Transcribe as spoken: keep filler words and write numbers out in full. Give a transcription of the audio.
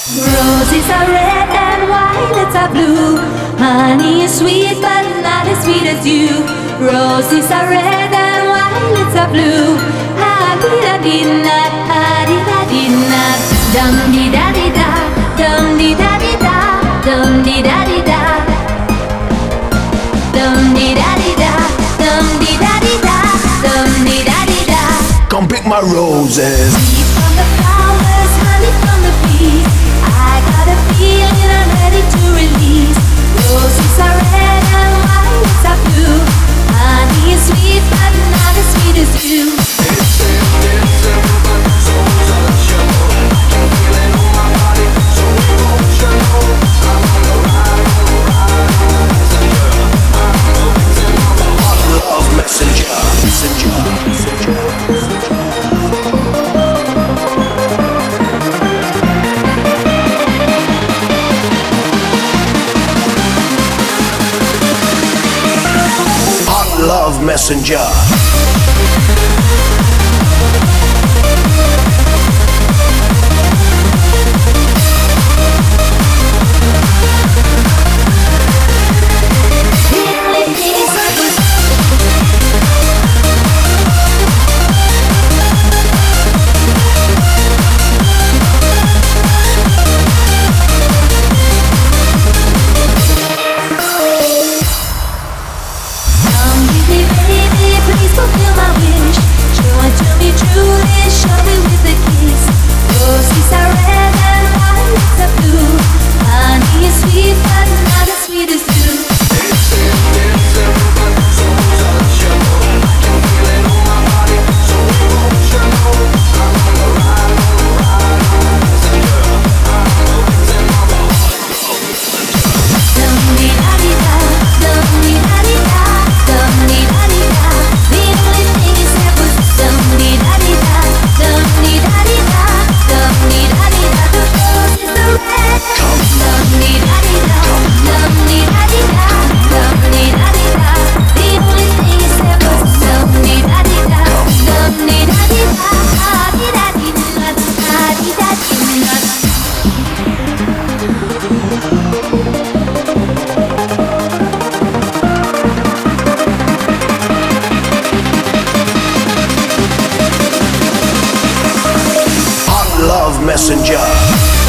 Roses are red and violets are blue. Honey is sweet but not as sweet as you. Roses are red and violets are blue. Ha di da di na, ha di da di na. Dum di da di da, dum di da di da, dum di da di da. Dum di da di da, dum di da di da, dum di da di da. Come pick my roses. Sweet from the flowers, honey from the bees. I got a feeling I'm ready to release. Roses are red and violets are blue. Honey is sweet but not as sweet as you. It's in, it's in, but so touchable. I can feel it on my body, so emotional. I'm on the ride, on the ride, on the messenger. I'm the victim of a hot love messenger. Messenger, messenger, messenger. Love messenger. Messenger.